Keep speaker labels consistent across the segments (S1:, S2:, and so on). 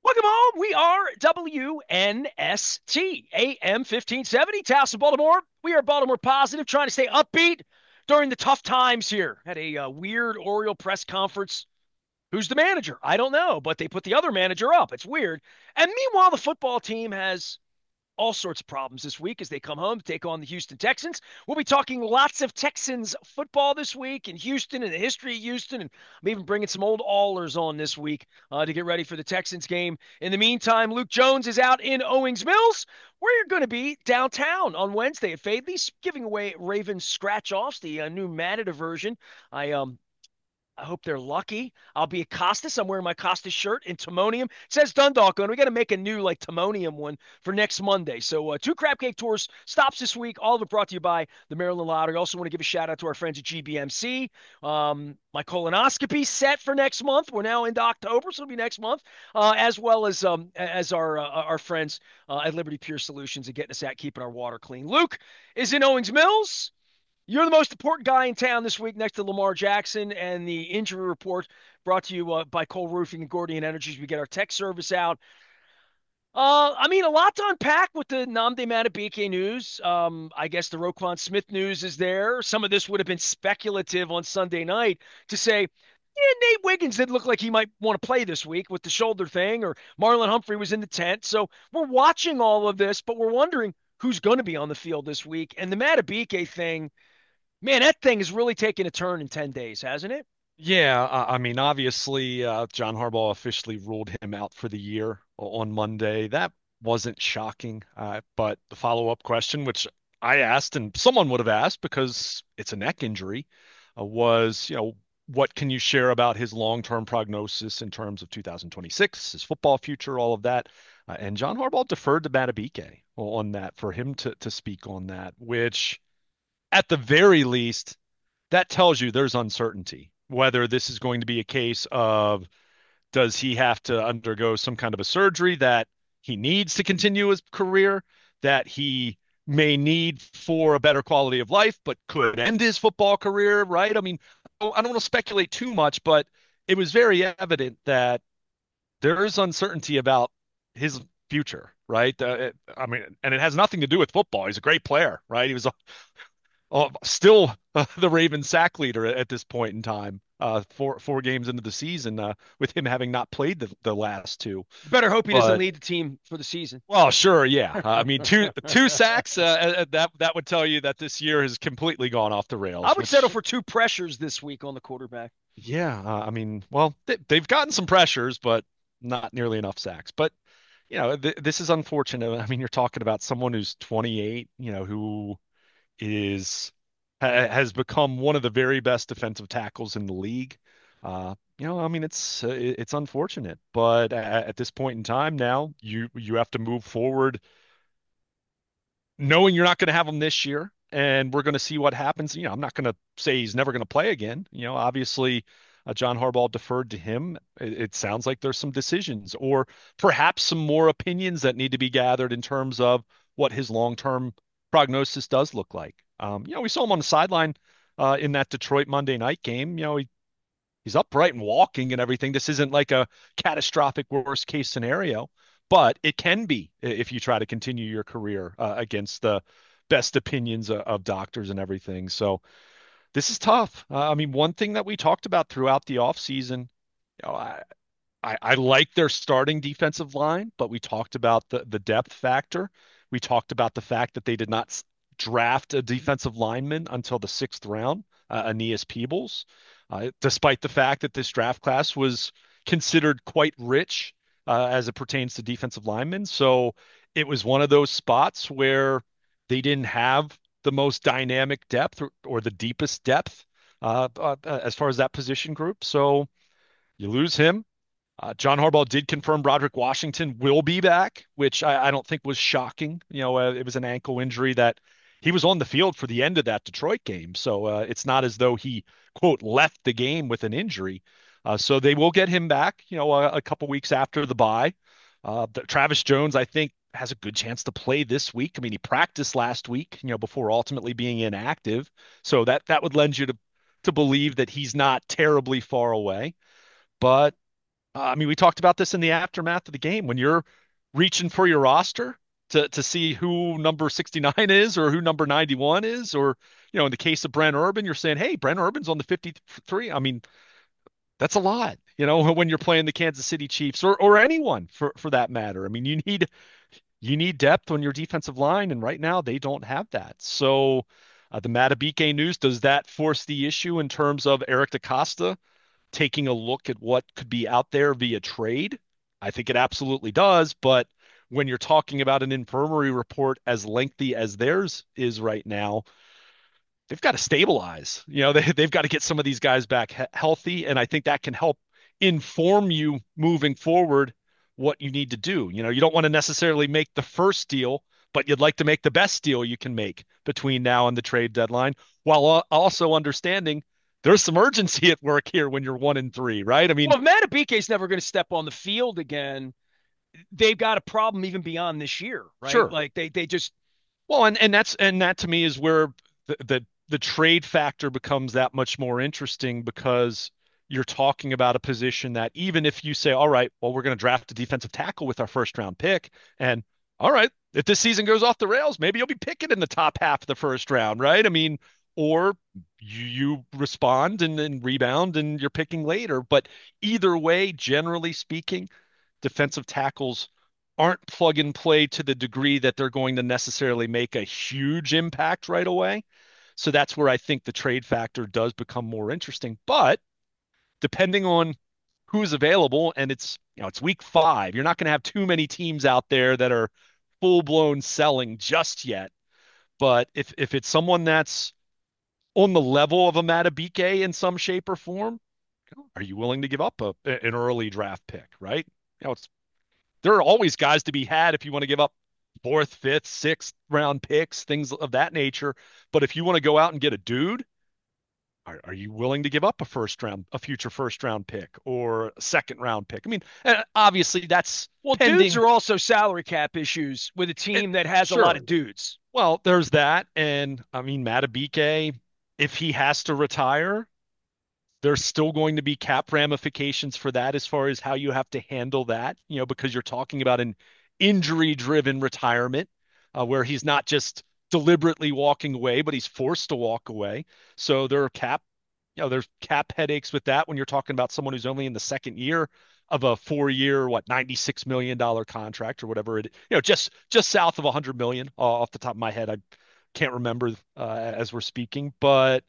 S1: Welcome home. We are WNST AM 1570, Towson, Baltimore. We are Baltimore positive, trying to stay upbeat during the tough times here. Had a weird Oriole press conference. Who's the manager? I don't know, but they put the other manager up. It's weird. And meanwhile, the football team has all sorts of problems this week as they come home to take on the Houston Texans. We'll be talking lots of Texans football this week in Houston and the history of Houston. And I'm even bringing some old Allers on this week to get ready for the Texans game. In the meantime, Luke Jones is out in Owings Mills. We're going to be downtown on Wednesday at Fadley's, giving away Ravens scratch offs, the new Matador version. I hope they're lucky. I'll be at Costas. I'm wearing my Costas shirt in Timonium. It says Dundalk on. We got to make a new like Timonium one for next Monday. So two Crab Cake Tours stops this week. All of it brought to you by the Maryland Lottery. Also want to give a shout out to our friends at GBMC. My colonoscopy set for next month. We're now into October, so it'll be next month, as well as our friends at Liberty Pure Solutions and getting us at keeping our water clean. Luke is in Owings Mills. You're the most important guy in town this week next to Lamar Jackson, and the injury report brought to you by Cole Roofing and Gordian Energies. We get our tech service out. A lot to unpack with the Nnamdi Madubuike news. I guess the Roquan Smith news is there. Some of this would have been speculative on Sunday night to say, yeah, Nate Wiggins didn't look like he might want to play this week with the shoulder thing, or Marlon Humphrey was in the tent. So we're watching all of this, but we're wondering who's going to be on the field this week. And the Madubuike thing, man, that thing has really taken a turn in 10 days, hasn't it?
S2: Yeah, obviously, John Harbaugh officially ruled him out for the year on Monday. That wasn't shocking, but the follow-up question, which I asked and someone would have asked because it's a neck injury, was, what can you share about his long-term prognosis in terms of 2026, his football future, all of that? And John Harbaugh deferred to Madubuike on that for him to speak on that, which at the very least that tells you there's uncertainty. Whether this is going to be a case of does he have to undergo some kind of a surgery that he needs to continue his career, that he may need for a better quality of life, but could end his football career, right? I don't want to speculate too much, but it was very evident that there is uncertainty about his future, right? And it has nothing to do with football. He's a great player, right? He was still the Ravens sack leader at this point in time, four games into the season, with him having not played the last two.
S1: You better hope he doesn't
S2: But
S1: lead the team for the season.
S2: well, sure, yeah. Two sacks, that would tell you that this year has completely gone off the
S1: I
S2: rails.
S1: would settle
S2: Which,
S1: for two pressures this week on the quarterback.
S2: yeah, well, they've gotten some pressures, but not nearly enough sacks. But this is unfortunate. I mean, you're talking about someone who's 28, who is has become one of the very best defensive tackles in the league. It's unfortunate, but at this point in time now, you have to move forward knowing you're not going to have him this year, and we're going to see what happens. I'm not going to say he's never going to play again. Obviously, John Harbaugh deferred to him. It sounds like there's some decisions, or perhaps some more opinions that need to be gathered in terms of what his long-term prognosis does look like. We saw him on the sideline in that Detroit Monday night game. He's upright and walking and everything. This isn't like a catastrophic worst case scenario, but it can be if you try to continue your career against the best opinions of doctors and everything. So this is tough. One thing that we talked about throughout the offseason, you know, I like their starting defensive line, but we talked about the depth factor. We talked about the fact that they did not draft a defensive lineman until the sixth round, Aeneas Peebles, despite the fact that this draft class was considered quite rich as it pertains to defensive linemen. So it was one of those spots where they didn't have the most dynamic depth or the deepest depth as far as that position group. So you lose him. John Harbaugh did confirm Broderick Washington will be back, which I don't think was shocking. It was an ankle injury that he was on the field for the end of that Detroit game. So it's not as though he, quote, left the game with an injury. So they will get him back, a couple weeks after the bye. Travis Jones, I think, has a good chance to play this week. I mean, he practiced last week, before ultimately being inactive. So that would lend you to believe that he's not terribly far away. But I mean, we talked about this in the aftermath of the game when you're reaching for your roster to see who number 69 is or who number 91 is, or, in the case of Brent Urban, you're saying, hey, Brent Urban's on the 53. I mean, that's a lot, when you're playing the Kansas City Chiefs or anyone for that matter. I mean, you need depth on your defensive line, and right now they don't have that. So the Matabike news, does that force the issue in terms of Eric DaCosta taking a look at what could be out there via trade? I think it absolutely does. But when you're talking about an infirmary report as lengthy as theirs is right now, they've got to stabilize. They've got to get some of these guys back healthy. And I think that can help inform you moving forward what you need to do. You don't want to necessarily make the first deal, but you'd like to make the best deal you can make between now and the trade deadline, while also understanding there's some urgency at work here when you're 1-3, right? I mean,
S1: Well, if Matabike's never going to step on the field again, they've got a problem even beyond this year, right?
S2: sure.
S1: Like they just
S2: Well, and that to me is where the trade factor becomes that much more interesting, because you're talking about a position that, even if you say, all right, well, we're going to draft a defensive tackle with our first round pick, and all right, if this season goes off the rails, maybe you'll be picking in the top half of the first round, right? I mean, or you respond and rebound and you're picking later. But either way, generally speaking, defensive tackles aren't plug and play to the degree that they're going to necessarily make a huge impact right away. So that's where I think the trade factor does become more interesting. But depending on who's available, and it's week 5, you're not going to have too many teams out there that are full blown selling just yet. But if it's someone that's on the level of a Matabike in some shape or form, are you willing to give up an early draft pick, right? It's there are always guys to be had if you want to give up fourth, fifth, sixth round picks, things of that nature. But if you want to go out and get a dude, are you willing to give up a future first round pick or a second round pick? I mean, obviously that's
S1: well, dudes
S2: pending.
S1: are also salary cap issues with a team that has a lot
S2: Sure.
S1: of dudes.
S2: Well, there's that. And I mean, Matabike, if he has to retire, there's still going to be cap ramifications for that as far as how you have to handle that, because you're talking about an injury driven retirement, where he's not just deliberately walking away, but he's forced to walk away. So there's cap headaches with that when you're talking about someone who's only in the second year of a 4-year, $96 million contract or whatever just south of 100 million off the top of my head. I can't remember as we're speaking, but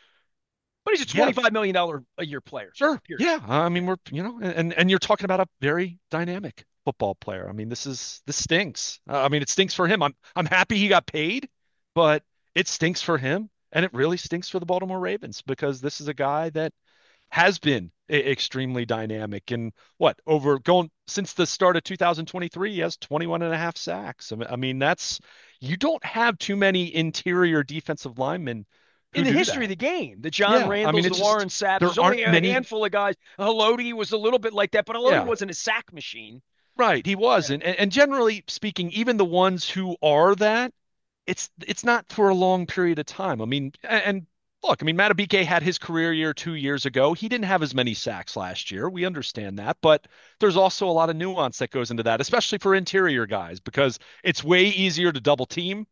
S1: But he's a
S2: yeah,
S1: $25 million a year player.
S2: sure.
S1: Period.
S2: Yeah. I mean, and you're talking about a very dynamic football player. I mean, this stinks. I mean, it stinks for him. I'm happy he got paid, but it stinks for him, and it really stinks for the Baltimore Ravens, because this is a guy that has been extremely dynamic, and over going since the start of 2023, he has 21 and a half sacks. I mean, you don't have too many interior defensive linemen
S1: In
S2: who
S1: the
S2: do
S1: history of
S2: that.
S1: the game, the John
S2: Yeah. I mean,
S1: Randalls, the
S2: it's just
S1: Warren Sapps,
S2: there
S1: there's only
S2: aren't
S1: a
S2: many.
S1: handful of guys. Haloti was a little bit like that, but Haloti
S2: Yeah.
S1: wasn't a sack machine.
S2: Right, he was, and generally speaking, even the ones who are that, it's not for a long period of time. I mean, and look, I mean, Matabike had his career year 2 years ago. He didn't have as many sacks last year. We understand that, but there's also a lot of nuance that goes into that, especially for interior guys, because it's way easier to double team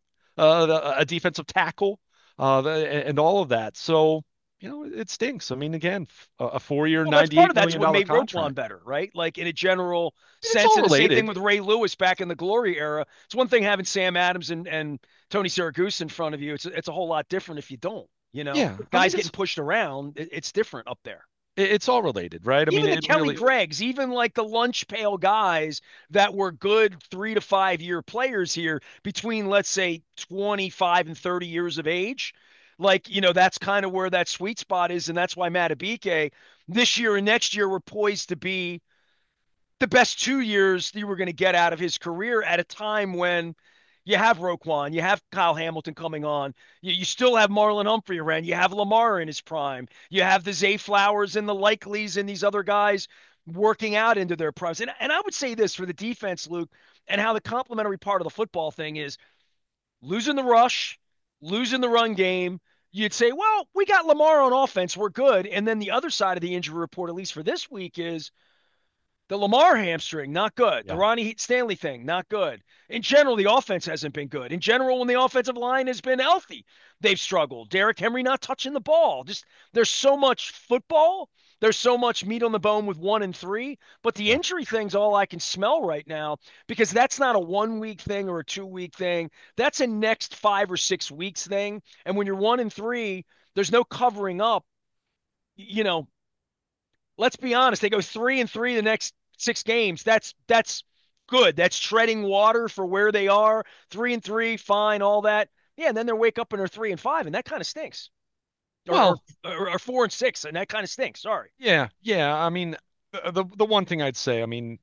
S2: a defensive tackle, and all of that. So, it stinks. I mean, again, a 4-year,
S1: Well, that's part
S2: $98
S1: of that's
S2: million
S1: what
S2: dollar
S1: made Roquan
S2: contract.
S1: better, right? Like in a general
S2: It's
S1: sense,
S2: all
S1: and the same thing
S2: related.
S1: with Ray Lewis back in the glory era. It's one thing having Sam Adams and Tony Siragusa in front of you. It's a whole lot different if you don't.
S2: Yeah, I
S1: Guys
S2: mean,
S1: getting pushed around, it's different up there.
S2: it's all related, right? I mean,
S1: Even the
S2: it
S1: Kelly
S2: really.
S1: Greggs, even like the lunch pail guys that were good 3 to 5 year players here between, let's say, 25 and 30 years of age. Like, that's kind of where that sweet spot is. And that's why Matabike this year and next year were poised to be the best 2 years you were going to get out of his career at a time when you have Roquan, you have Kyle Hamilton coming on, you still have Marlon Humphrey around, you have Lamar in his prime, you have the Zay Flowers and the Likeleys and these other guys working out into their primes. And I would say this for the defense, Luke, and how the complementary part of the football thing is losing the rush, losing the run game. You'd say, well, we got Lamar on offense, we're good. And then the other side of the injury report, at least for this week, is The Lamar hamstring, not good. The
S2: Yeah.
S1: Ronnie Stanley thing, not good. In general, the offense hasn't been good. In general, when the offensive line has been healthy, they've struggled. Derrick Henry not touching the ball. Just there's so much football. There's so much meat on the bone with 1 and 3, but the
S2: Yeah.
S1: injury thing's all I can smell right now because that's not a 1 week thing or a 2 week thing. That's a next 5 or 6 weeks thing. And when you're 1 and 3, there's no covering up. You know, let's be honest, they go 3 and 3 the next 6 games. That's good. That's treading water for where they are. 3 and 3, fine, all that. Yeah, and then they wake up and they're 3 and 5, and that kind of stinks. Or, or
S2: Well,
S1: or 4 and 6, and that kind of stinks. Sorry.
S2: yeah, yeah. I mean, the one thing I'd say, I mean,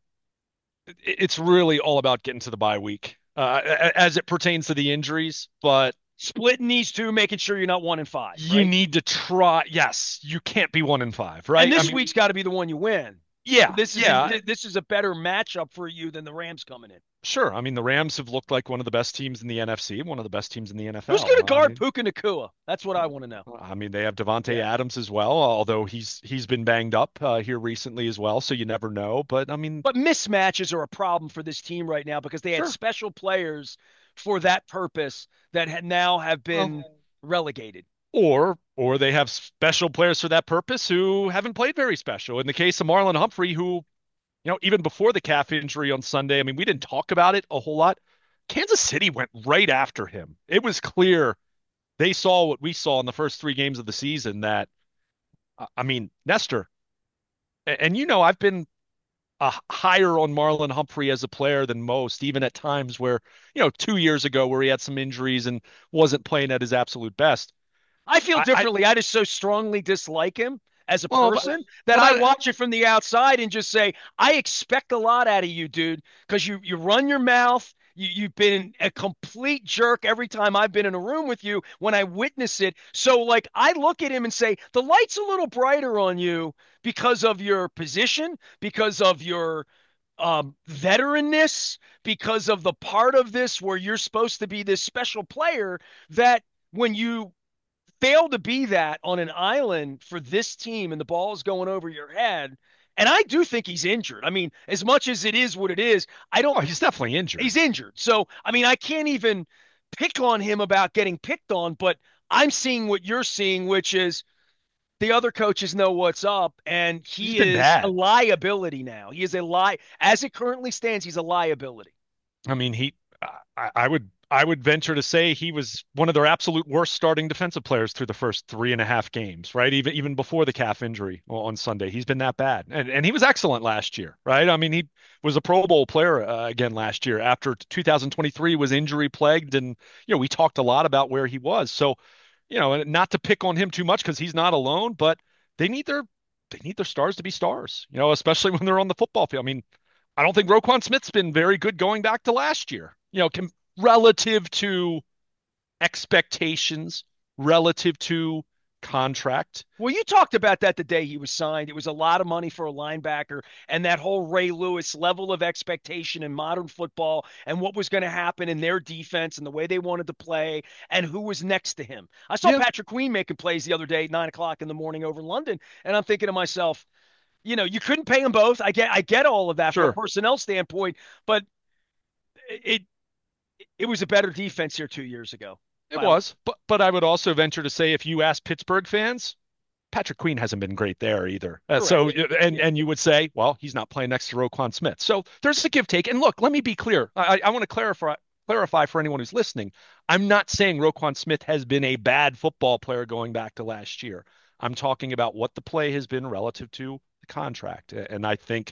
S2: it's really all about getting to the bye week, as it pertains to the injuries. But
S1: Splitting these two, making sure you're not 1 and 5,
S2: you
S1: right?
S2: need to try. Yes, you can't be 1-5,
S1: And
S2: right? I
S1: this
S2: mean,
S1: week's got to be the one you win.
S2: yeah,
S1: This is
S2: yeah,
S1: this is a better matchup for you than the Rams coming in.
S2: sure. I mean, the Rams have looked like one of the best teams in the NFC, one of the best teams in the
S1: Who's going to
S2: NFL.
S1: guard Puka Nakua? That's what I want to know.
S2: I mean, they have Devonte
S1: Yeah.
S2: Adams as well, although he's been banged up here recently as well, so you never know. But I mean,
S1: But mismatches are a problem for this team right now because they had
S2: sure.
S1: special players for that purpose that now have
S2: Well,
S1: been relegated.
S2: or they have special players for that purpose who haven't played very special. In the case of Marlon Humphrey, who, even before the calf injury on Sunday, I mean, we didn't talk about it a whole lot. Kansas City went right after him. It was clear they saw what we saw in the first 3 games of the season that, I mean, Nestor, and I've been higher on Marlon Humphrey as a player than most, even at times where, 2 years ago where he had some injuries and wasn't playing at his absolute best.
S1: I feel
S2: I
S1: differently. I just so strongly dislike him as a
S2: well,
S1: person that
S2: but
S1: I
S2: I,
S1: watch it from the outside and just say, I expect a lot out of you, dude, because you run your mouth. You've been a complete jerk every time I've been in a room with you when I witness it. So, like, I look at him and say, the light's a little brighter on you because of your position, because of your veteranness, because of the part of this where you're supposed to be this special player that when you fail to be that on an island for this team and the ball is going over your head. And I do think he's injured. I mean, as much as it is what it is, I don't,
S2: oh, he's definitely injured.
S1: he's injured. So, I mean, I can't even pick on him about getting picked on, but I'm seeing what you're seeing, which is the other coaches know what's up, and
S2: He's
S1: he
S2: been
S1: is a
S2: bad.
S1: liability now. He is a lie. As it currently stands, he's a liability.
S2: I mean, I would venture to say he was one of their absolute worst starting defensive players through the first 3.5 games, right? Even before the calf injury on Sunday, he's been that bad, and he was excellent last year, right? I mean, he was a Pro Bowl player again last year after 2023 was injury plagued, and we talked a lot about where he was. So, and not to pick on him too much because he's not alone, but they need their they need their stars to be stars, especially when they're on the football field. I mean, I don't think Roquan Smith's been very good going back to last year. Relative to expectations, relative to contract.
S1: Well, you talked about that the day he was signed. It was a lot of money for a linebacker, and that whole Ray Lewis level of expectation in modern football and what was going to happen in their defense and the way they wanted to play and who was next to him. I saw
S2: Yeah,
S1: Patrick Queen making plays the other day at 9 o'clock in the morning over in London, and I'm thinking to myself, you couldn't pay them both. I get all of that from a
S2: sure.
S1: personnel standpoint, but it it was a better defense here 2 years ago.
S2: It was. But I would also venture to say if you ask Pittsburgh fans, Patrick Queen hasn't been great there either. So
S1: Correct.
S2: and you would say, well, he's not playing next to Roquan Smith. So there's a give take. And look, let me be clear. I want to clarify for anyone who's listening. I'm not saying Roquan Smith has been a bad football player going back to last year. I'm talking about what the play has been relative to the contract. And I think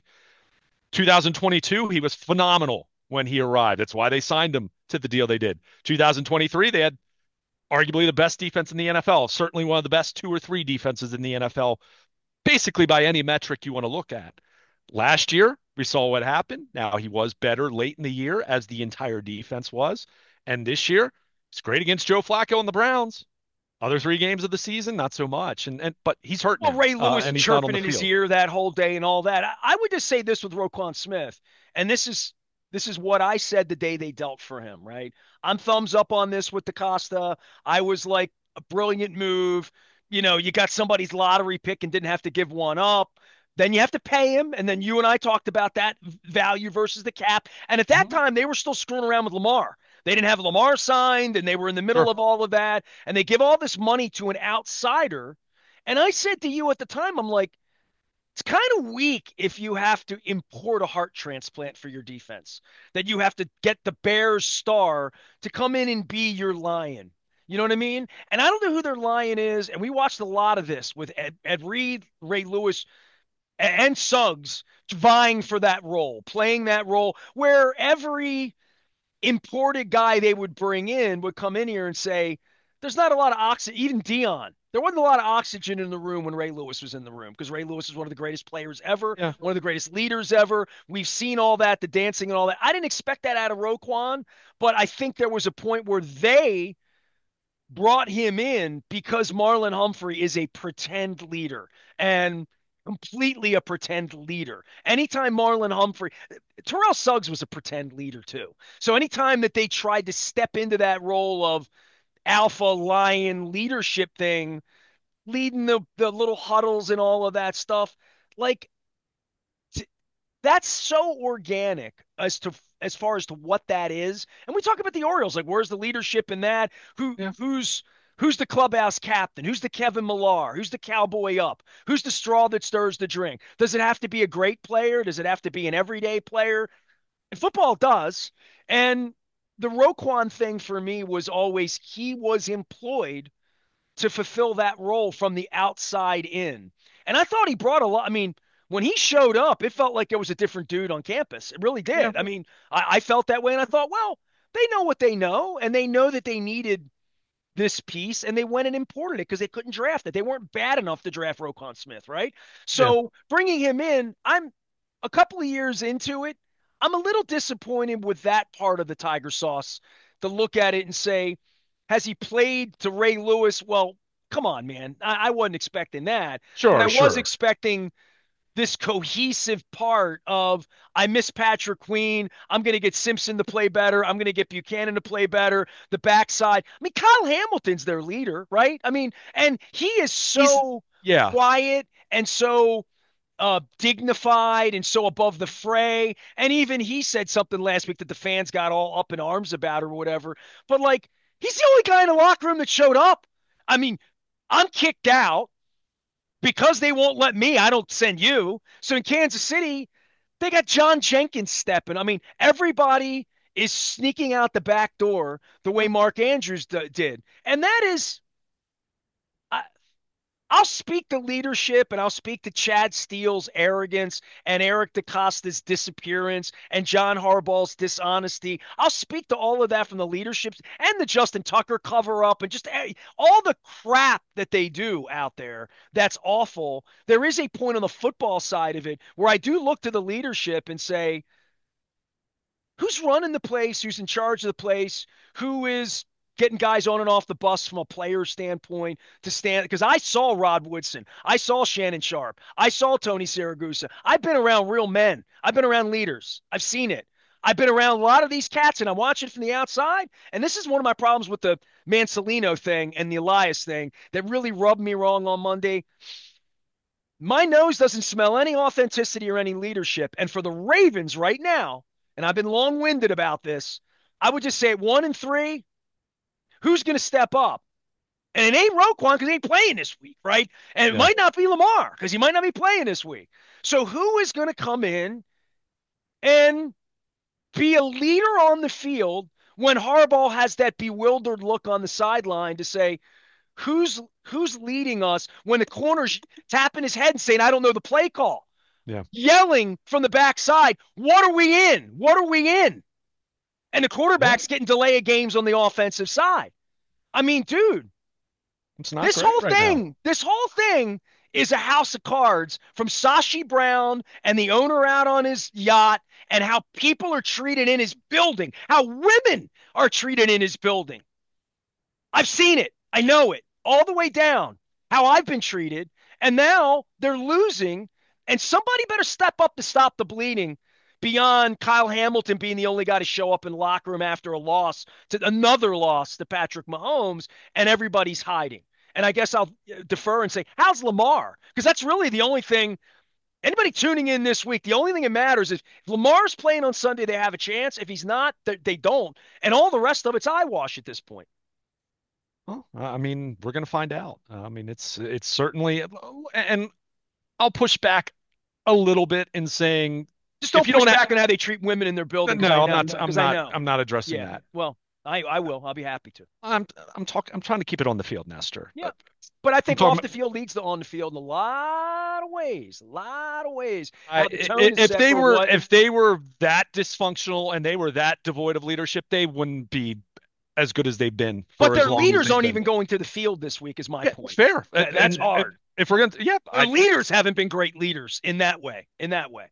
S2: 2022, he was phenomenal when he arrived. That's why they signed him to the deal they did. 2023, they had arguably the best defense in the NFL, certainly one of the best 2 or 3 defenses in the NFL, basically by any metric you want to look at. Last year, we saw what happened. Now he was better late in the year as the entire defense was. And this year, it's great against Joe Flacco and the Browns. Other 3 games of the season, not so much. And but he's hurt
S1: Well,
S2: now,
S1: Ray Lewis
S2: and he's not on
S1: chirping
S2: the
S1: in his
S2: field.
S1: ear that whole day and all that. I would just say this with Roquan Smith, and this is what I said the day they dealt for him, right? I'm thumbs up on this with DaCosta. I was like, a brilliant move. You got somebody's lottery pick and didn't have to give one up. Then you have to pay him, and then you and I talked about that value versus the cap. And at that
S2: Hmm.
S1: time, they were still screwing around with Lamar. They didn't have Lamar signed, and they were in the middle
S2: Sure.
S1: of all of that. And they give all this money to an outsider. And I said to you at the time, I'm like, it's kind of weak if you have to import a heart transplant for your defense, that you have to get the Bears star to come in and be your lion. You know what I mean? And I don't know who their lion is. And we watched a lot of this with Ed Reed, Ray Lewis, and Suggs vying for that role, playing that role where every imported guy they would bring in would come in here and say, there's not a lot of oxygen. Even Dion, there wasn't a lot of oxygen in the room when Ray Lewis was in the room because Ray Lewis is one of the greatest players ever,
S2: Yeah.
S1: one of the greatest leaders ever. We've seen all that, the dancing and all that. I didn't expect that out of Roquan, but I think there was a point where they brought him in because Marlon Humphrey is a pretend leader and completely a pretend leader. Anytime Marlon Humphrey, Terrell Suggs was a pretend leader too. So anytime that they tried to step into that role of alpha lion leadership thing, leading the little huddles and all of that stuff, like that's so organic as far as to what that is. And we talk about the Orioles, like where's the leadership in that? Who
S2: Yeah.
S1: who's the clubhouse captain? Who's the Kevin Millar? Who's the cowboy up? Who's the straw that stirs the drink? Does it have to be a great player? Does it have to be an everyday player? And football does. And the Roquan thing for me was always he was employed to fulfill that role from the outside in. And I thought he brought a lot. I mean, when he showed up, it felt like there was a different dude on campus. It really
S2: Yeah.
S1: did. I mean, I felt that way, and I thought, well, they know what they know, and they know that they needed this piece, and they went and imported it because they couldn't draft it. They weren't bad enough to draft Roquan Smith, right?
S2: Yeah.
S1: So bringing him in, I'm a couple of years into it. I'm a little disappointed with that part of the Tiger sauce to look at it and say, has he played to Ray Lewis? Well, come on, man. I wasn't expecting that, but I
S2: Sure.
S1: was
S2: Sure.
S1: expecting this cohesive part of I miss Patrick Queen. I'm going to get Simpson to play better. I'm going to get Buchanan to play better. The backside. I mean, Kyle Hamilton's their leader, right? I mean, and he is
S2: He's
S1: so
S2: yeah.
S1: quiet and so dignified and so above the fray. And even he said something last week that the fans got all up in arms about or whatever. But like, he's the only guy in the locker room that showed up. I mean, I'm kicked out because they won't let me. I don't send you. So in Kansas City, they got John Jenkins stepping. I mean, everybody is sneaking out the back door the way Mark Andrews did. And that is, I, I'll speak to leadership and I'll speak to Chad Steele's arrogance and Eric DeCosta's disappearance and John Harbaugh's dishonesty. I'll speak to all of that from the leadership and the Justin Tucker cover up and just all the crap that they do out there. That's awful. There is a point on the football side of it where I do look to the leadership and say, who's running the place, who's in charge of the place, who is getting guys on and off the bus from a player standpoint to stand because I saw Rod Woodson, I saw Shannon Sharp, I saw Tony Siragusa. I've been around real men. I've been around leaders. I've seen it. I've been around a lot of these cats and I'm watching from the outside. And this is one of my problems with the Mansolino thing and the Elias thing that really rubbed me wrong on Monday. My nose doesn't smell any authenticity or any leadership. And for the Ravens right now, and I've been long winded about this, I would just say at 1-3, who's going to step up? And it ain't Roquan because he ain't playing this week, right? And it
S2: Yeah.
S1: might not be Lamar because he might not be playing this week. So who is going to come in and be a leader on the field when Harbaugh has that bewildered look on the sideline to say, who's leading us when the corner's tapping his head and saying, I don't know the play call,
S2: Yeah.
S1: yelling from the backside, what are we in? What are we in? And the
S2: Yeah.
S1: quarterback's getting delay of games on the offensive side. I mean, dude,
S2: It's not
S1: this
S2: great
S1: whole
S2: right now.
S1: thing, this whole thing is a house of cards from Sashi Brown and the owner out on his yacht and how people are treated in his building, how women are treated in his building. I've seen it. I know it all the way down, how I've been treated. And now they're losing, and somebody better step up to stop the bleeding beyond Kyle Hamilton being the only guy to show up in the locker room after a loss to another loss to Patrick Mahomes, and everybody's hiding. And I guess I'll defer and say, how's Lamar? Because that's really the only thing Anybody tuning in this week, the only thing that matters is if Lamar's playing on Sunday, they have a chance. If he's not, they don't. And all the rest of it's eyewash at this point.
S2: Well, I mean, we're going to find out. I mean, it's certainly, and I'll push back a little bit in saying
S1: Just
S2: if
S1: don't
S2: you
S1: push
S2: don't
S1: back
S2: have,
S1: on how they treat women in their building because I
S2: no,
S1: know. Because I know.
S2: I'm not addressing
S1: Yeah.
S2: that.
S1: Well, I will. I'll be happy to.
S2: I'm trying to keep it on the field, Nestor.
S1: Yeah. But I
S2: I'm
S1: think
S2: talking
S1: off
S2: about,
S1: the field leads to on the field in a lot of ways. A lot of ways.
S2: I,
S1: How the tone is
S2: if
S1: set
S2: they
S1: for
S2: were
S1: what.
S2: if they were that dysfunctional and they were that devoid of leadership, they wouldn't be as good as they've been
S1: But
S2: for as
S1: their
S2: long as
S1: leaders
S2: they've
S1: aren't
S2: been.
S1: even going to the field this week, is my
S2: Yeah,
S1: point.
S2: fair.
S1: That's
S2: And
S1: hard.
S2: if we're gonna, yeah,
S1: Their leaders haven't been great leaders in that way. In that way.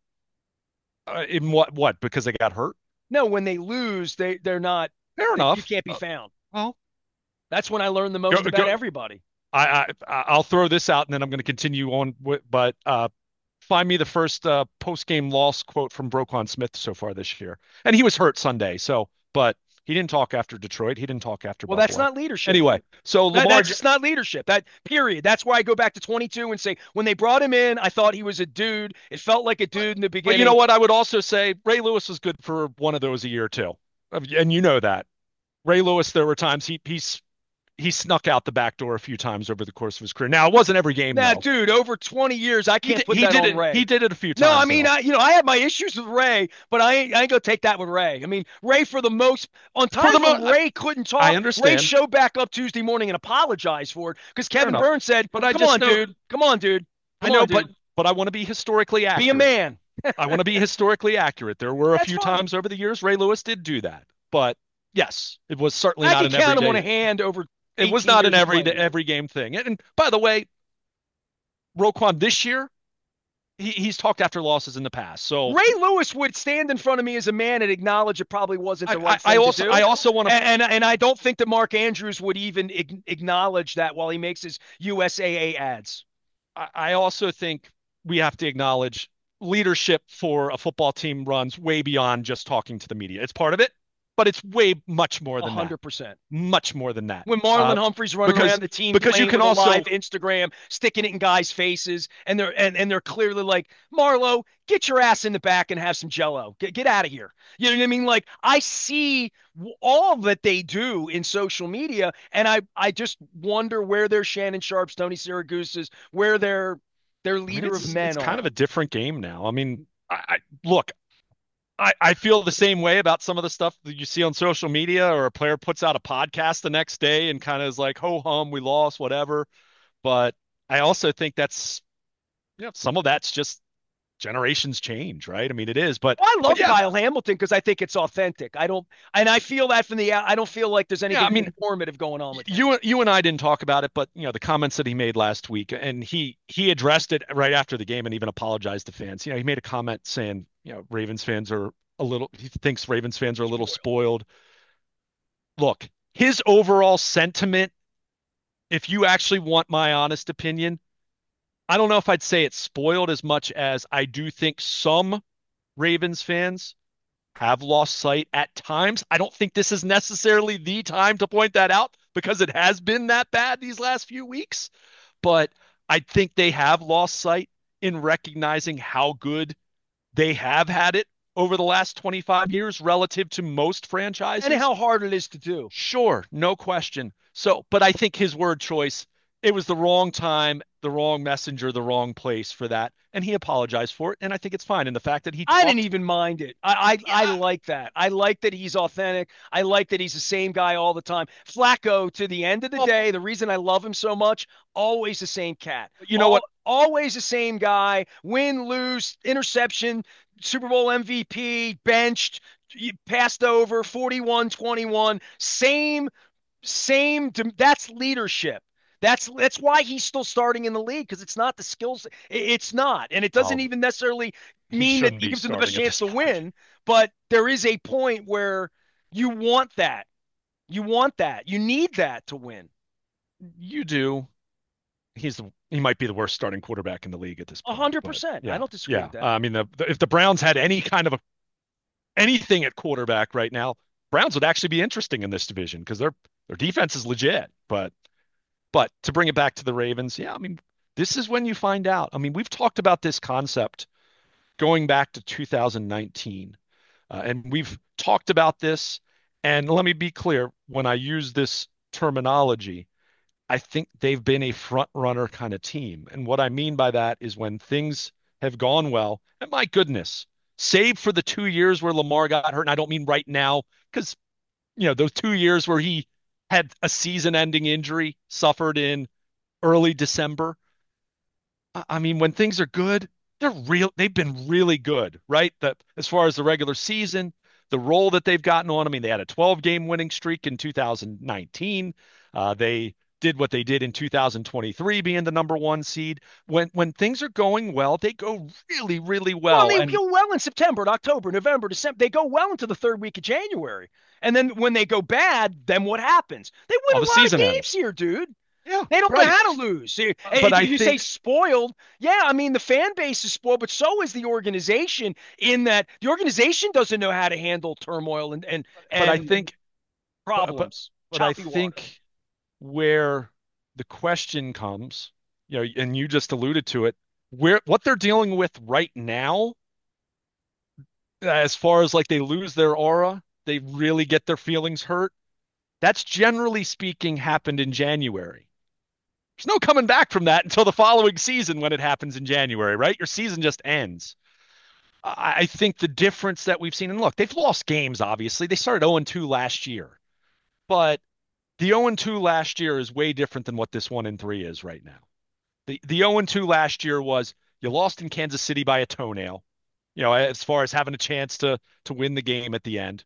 S2: in what? Because they got hurt?
S1: No, when they lose, they're not.
S2: Fair
S1: You
S2: enough.
S1: can't be found.
S2: Well,
S1: That's when I learned the
S2: go
S1: most about
S2: go.
S1: everybody.
S2: I'll throw this out and then I'm going to continue on but find me the first post-game loss quote from Broquan Smith so far this year. And he was hurt Sunday, so but he didn't talk after Detroit. He didn't talk after
S1: Well, that's
S2: Buffalo.
S1: not leadership.
S2: Anyway, so
S1: That's just not leadership. That period. That's why I go back to 22 and say when they brought him in, I thought he was a dude. It felt like a dude in the
S2: but you know
S1: beginning.
S2: what? I would also say Ray Lewis was good for one of those a year too. And you know that. Ray Lewis, there were times he snuck out the back door a few times over the course of his career. Now, it wasn't every game
S1: Nah,
S2: though.
S1: dude, over 20 years, I can't put
S2: He
S1: that
S2: did
S1: on
S2: it.
S1: Ray.
S2: He did it a few
S1: No, I
S2: times
S1: mean,
S2: though.
S1: I have my issues with Ray, but I ain't gonna take that with Ray. I mean, Ray for the most on
S2: For the
S1: times when
S2: most,
S1: Ray couldn't
S2: I
S1: talk, Ray
S2: understand.
S1: showed back up Tuesday morning and apologized for it because
S2: Fair
S1: Kevin
S2: enough.
S1: Burns said,
S2: But I
S1: "Come
S2: just
S1: on,
S2: know
S1: dude, come on, dude,
S2: I
S1: come
S2: know,
S1: on, dude,
S2: but I want to be historically
S1: be a
S2: accurate.
S1: man."
S2: I want to be historically accurate. There were a
S1: That's
S2: few
S1: fine.
S2: times over the years Ray Lewis did do that, but yes, it was certainly
S1: I
S2: not
S1: can
S2: an
S1: count him on a
S2: everyday.
S1: hand over
S2: It was
S1: 18
S2: not an
S1: years of playing with him.
S2: every game thing. And by the way, Roquan this year, he's talked after losses in the past. So
S1: Ray Lewis would stand in front of me as a man and acknowledge it probably wasn't the right thing to do.
S2: I also want to.
S1: And I don't think that Mark Andrews would even acknowledge that while he makes his USAA ads.
S2: I also think we have to acknowledge leadership for a football team runs way beyond just talking to the media. It's part of it, but it's way much more than that.
S1: 100%.
S2: Much more than that.
S1: When Marlon Humphrey's running
S2: because
S1: around the team
S2: because you
S1: playing
S2: can
S1: with
S2: also
S1: a live Instagram, sticking it in guys' faces, and they're clearly like, Marlo, get your ass in the back and have some jello. Get out of here. You know what I mean? Like I see all that they do in social media, and I just wonder where their Shannon Sharps, Tony Siragusa's, where their
S2: I mean,
S1: leader of men
S2: it's kind of
S1: are.
S2: a different game now. I mean, look, I feel the same way about some of the stuff that you see on social media, or a player puts out a podcast the next day and kind of is like, ho hum, we lost, whatever. But I also think that's, some of that's just generations change, right? I mean, it is,
S1: Well, I
S2: but
S1: love
S2: yeah,
S1: Kyle Hamilton because I think it's authentic. And I feel that from the I don't feel like there's
S2: yeah. I
S1: anything
S2: mean,
S1: informative going on with him.
S2: you and I didn't talk about it, but the comments that he made last week, and he addressed it right after the game and even apologized to fans. He made a comment saying, Ravens fans are he thinks Ravens fans are a little spoiled. Look, his overall sentiment, if you actually want my honest opinion, I don't know if I'd say it's spoiled as much as I do think some Ravens fans have lost sight at times. I don't think this is necessarily the time to point that out because it has been that bad these last few weeks, but I think they have lost sight in recognizing how good they have had it over the last 25 years relative to most
S1: And
S2: franchises.
S1: how hard it is to do.
S2: Sure, no question. So, but I think his word choice, it was the wrong time, the wrong messenger, the wrong place for that. And he apologized for it. And I think it's fine. And the fact that he
S1: I didn't
S2: talked,
S1: even mind it. I
S2: yeah,
S1: like that. I like that he's authentic. I like that he's the same guy all the time. Flacco, to the end of the
S2: well,
S1: day, the reason I love him so much, always the same cat.
S2: you know what?
S1: Always the same guy. Win, lose, interception, Super Bowl MVP, benched, passed over, 41-21. Same. That's leadership. That's why he's still starting in the league because it's not the skills. It's not, and it doesn't
S2: Oh,
S1: even necessarily
S2: he
S1: mean that
S2: shouldn't
S1: it
S2: be
S1: gives him the best
S2: starting at
S1: chance
S2: this
S1: to
S2: point.
S1: win. But there is a point where you want that. You want that. You need that to win.
S2: You do. He might be the worst starting quarterback in the league at this
S1: A
S2: point.
S1: hundred
S2: But
S1: percent. I
S2: yeah,
S1: don't disagree
S2: yeah.
S1: with that.
S2: I mean, if the Browns had any kind of anything at quarterback right now, Browns would actually be interesting in this division because their defense is legit. But to bring it back to the Ravens, yeah, I mean, This is when you find out. I mean, we've talked about this concept going back to 2019, and we've talked about this. And let me be clear, when I use this terminology, I think they've been a front runner kind of team. And what I mean by that is when things have gone well, and my goodness, save for the 2 years where Lamar got hurt, and I don't mean right now, because those 2 years where he had a season-ending injury, suffered in early December. I mean, when things are good, they've been really good, right? That as far as the regular season, the role that they've gotten on, I mean, they had a 12-game winning streak in 2019. They did what they did in 2023, being the number one seed. When things are going well, they go really, really
S1: Well,
S2: well.
S1: they
S2: And
S1: go well in September, and October, November, December. They go well into the third week of January. And then when they go bad, then what happens? They win
S2: all
S1: a
S2: the
S1: lot of
S2: season
S1: games
S2: ends.
S1: here, dude.
S2: Yeah,
S1: They don't know
S2: right.
S1: how to lose.
S2: But I
S1: You say
S2: think,
S1: spoiled. Yeah, I mean, the fan base is spoiled, but so is the organization in that the organization doesn't know how to handle turmoil
S2: but I
S1: and
S2: think, but but
S1: problems,
S2: but I
S1: choppy water.
S2: think where the question comes, and you just alluded to it, where what they're dealing with right now, as far as like they lose their aura, they really get their feelings hurt. That's generally speaking happened in January. There's no coming back from that until the following season when it happens in January, right? Your season just ends. I think the difference that we've seen, and look, they've lost games, obviously. They started 0-2 last year, but the 0-2 last year is way different than what this 1-3 is right now. The 0-2 last year was you lost in Kansas City by a toenail, as far as having a chance to win the game at the end.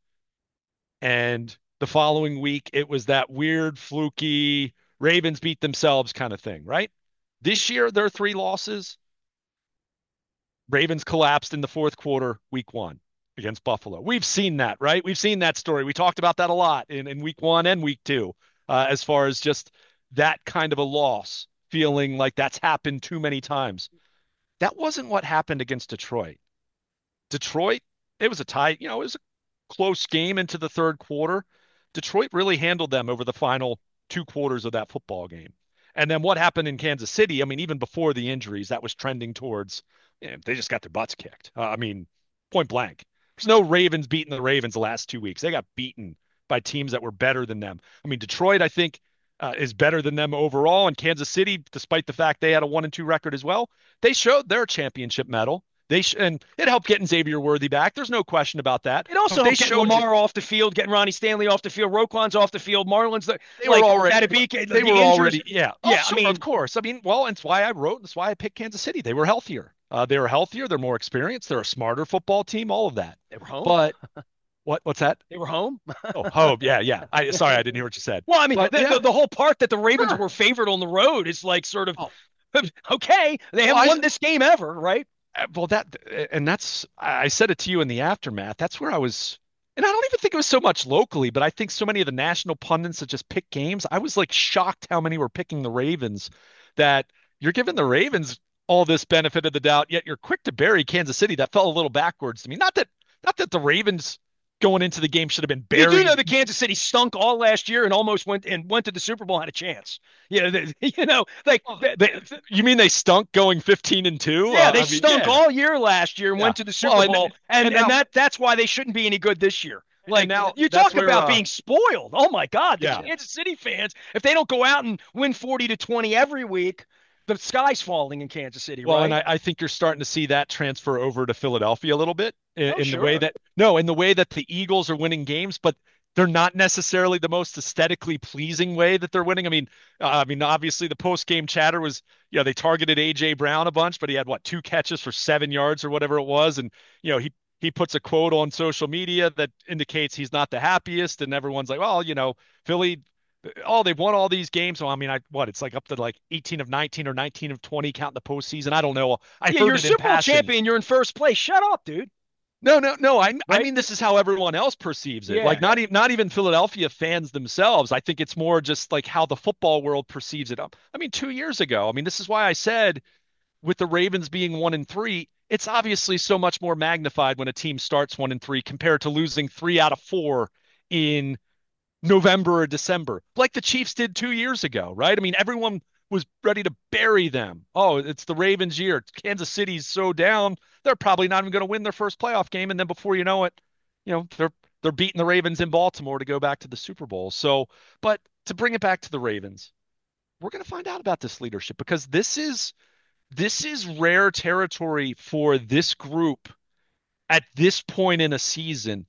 S2: And the following week, it was that weird, fluky Ravens beat themselves kind of thing, right? This year, their three losses, Ravens collapsed in the fourth quarter, week one against Buffalo. We've seen that, right? We've seen that story. We talked about that a lot in week one and week two, as far as just that kind of a loss, feeling like that's happened too many times. That wasn't what happened against Detroit. Detroit, it was a tie, it was a close game into the third quarter. Detroit really handled them over the final 2 quarters of that football game. And then what happened in Kansas City? I mean, even before the injuries, that was trending towards, they just got their butts kicked. I mean, point blank. There's no Ravens beating the Ravens the last 2 weeks. They got beaten by teams that were better than them. I mean, Detroit, I think, is better than them overall. And Kansas City, despite the fact they had a 1-2 record as well, they showed their championship medal. And it helped getting Xavier Worthy back. There's no question about that.
S1: It also
S2: They
S1: helped getting
S2: showed you
S1: Lamar off the field, getting Ronnie Stanley off the field, Roquan's off the field, Marlon's
S2: they were
S1: like
S2: already
S1: Adebike,
S2: they
S1: the
S2: were
S1: injuries.
S2: already yeah. Oh,
S1: Yeah, I
S2: sure, of
S1: mean,
S2: course. I mean, well, it's why I wrote, that's why I picked Kansas City. They were healthier. They were healthier. They're more experienced. They're a smarter football team. All of that.
S1: they were home.
S2: But what's that?
S1: They were home.
S2: Oh, Hope. Yeah, yeah. Sorry, I didn't hear what you said.
S1: Well, I mean,
S2: But yeah,
S1: the whole part that the Ravens
S2: sure.
S1: were favored on the road is like sort of
S2: Oh,
S1: okay. They
S2: well,
S1: haven't won this game ever, right?
S2: well, and that's I said it to you in the aftermath. That's where I was, and I don't even think it was so much locally, but I think so many of the national pundits that just pick games, I was like shocked how many were picking the Ravens. That you're giving the Ravens all this benefit of the doubt, yet you're quick to bury Kansas City. That fell a little backwards to me. Not that the Ravens going into the game should have been
S1: You do know
S2: buried.
S1: that Kansas City stunk all last year and almost went to the Super Bowl, had a chance. Yeah, like
S2: Well, you mean they stunk going 15-2?
S1: yeah, they
S2: I mean,
S1: stunk
S2: yeah,
S1: all year last year and
S2: yeah.
S1: went to the
S2: Well,
S1: Super Bowl,
S2: and now
S1: that's why they shouldn't be any good this year.
S2: and
S1: Like
S2: now
S1: you
S2: that's
S1: talk
S2: where
S1: about being spoiled. Oh my God, the
S2: yeah.
S1: Kansas City fans, if they don't go out and win 40-20 every week, the sky's falling in Kansas City,
S2: Well, and
S1: right?
S2: I think you're starting to see that transfer over to Philadelphia a little bit
S1: Oh,
S2: in the way
S1: sure.
S2: that no, in the way that the Eagles are winning games, but they're not necessarily the most aesthetically pleasing way that they're winning. I mean, obviously the post game chatter was, they targeted AJ Brown a bunch, but he had what 2 catches for 7 yards or whatever it was, and he puts a quote on social media that indicates he's not the happiest, and everyone's like, well, Philly, oh, they've won all these games. So I mean, it's like up to like 18 of 19 or 19 of 20 counting the postseason. I don't know. I
S1: Yeah, you're
S2: heard
S1: a
S2: it in
S1: Super Bowl
S2: passing.
S1: champion. You're in first place. Shut up, dude.
S2: No, no, no. I
S1: Right?
S2: mean, this is how everyone else perceives it. Like
S1: Yeah.
S2: not even Philadelphia fans themselves. I think it's more just like how the football world perceives it. I mean, 2 years ago. I mean, this is why I said with the Ravens being 1-3, it's obviously so much more magnified when a team starts 1-3 compared to losing 3 out of 4 in November or December, like the Chiefs did 2 years ago, right? I mean, everyone was ready to bury them. Oh, it's the Ravens' year. Kansas City's so down, they're probably not even going to win their first playoff game. And then before you know it, they're beating the Ravens in Baltimore to go back to the Super Bowl. So, but to bring it back to the Ravens, we're going to find out about this leadership because this is rare territory for this group at this point in a season.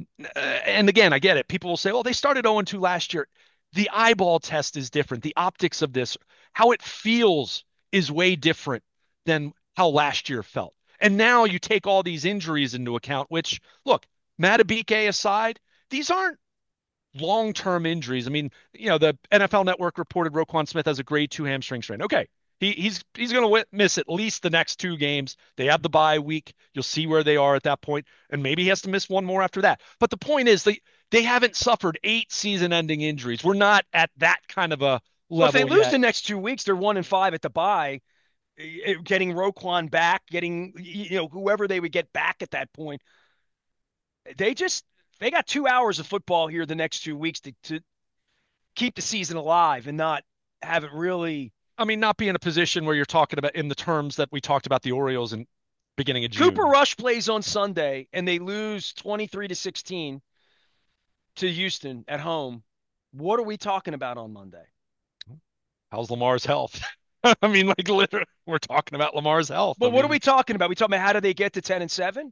S2: And again, I get it. People will say, "Well, they started 0-2 last year." The eyeball test is different. The optics of this, how it feels, is way different than how last year felt. And now you take all these injuries into account, which, look, Matabike aside, these aren't long-term injuries. I mean, the NFL Network reported Roquan Smith has a grade 2 hamstring strain. Okay, he's going to miss at least the next 2 games. They have the bye week. You'll see where they are at that point, and maybe he has to miss one more after that. But the point is, they haven't suffered 8 season-ending injuries. We're not at that kind of a
S1: Well, if they
S2: level
S1: lose
S2: yet.
S1: the next 2 weeks, they're 1-5 at the bye. Getting Roquan back, getting whoever they would get back at that point, they just they got 2 hours of football here the next 2 weeks to keep the season alive and not have it really.
S2: I mean, not be in a position where you're talking about in the terms that we talked about the Orioles in beginning of
S1: Cooper
S2: June.
S1: Rush plays on Sunday and they lose 23-16 to Houston at home. What are we talking about on Monday?
S2: How's Lamar's health? I mean, like literally, we're talking about Lamar's health. I
S1: But what are
S2: mean,
S1: we talking about? We talking about how do they get to 10-7?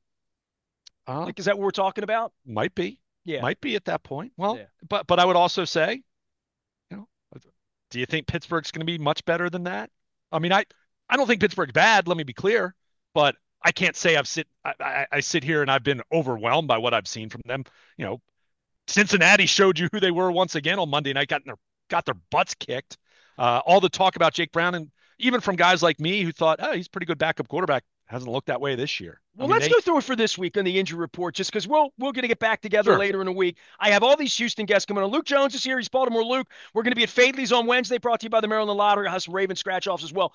S2: uh,
S1: Like, is that what we're talking about?
S2: might be,
S1: Yeah,
S2: might be at that point. Well,
S1: yeah.
S2: but I would also say, you know, do you think Pittsburgh's going to be much better than that? I mean, I don't think Pittsburgh's bad. Let me be clear, but I can't say I sit here and I've been overwhelmed by what I've seen from them. You know, Cincinnati showed you who they were once again on Monday night, got their butts kicked. All the talk about Jake Brown, and even from guys like me who thought, oh, he's a pretty good backup quarterback, hasn't looked that way this year. I
S1: Well,
S2: mean,
S1: let's go through it for this week on the injury report, just because we're going to get back together
S2: sure.
S1: later in the week. I have all these Houston guests coming on. Luke Jones is here. He's Baltimore Luke. We're going to be at Fadley's on Wednesday, brought to you by the Maryland Lottery. I have some Raven scratch offs as well.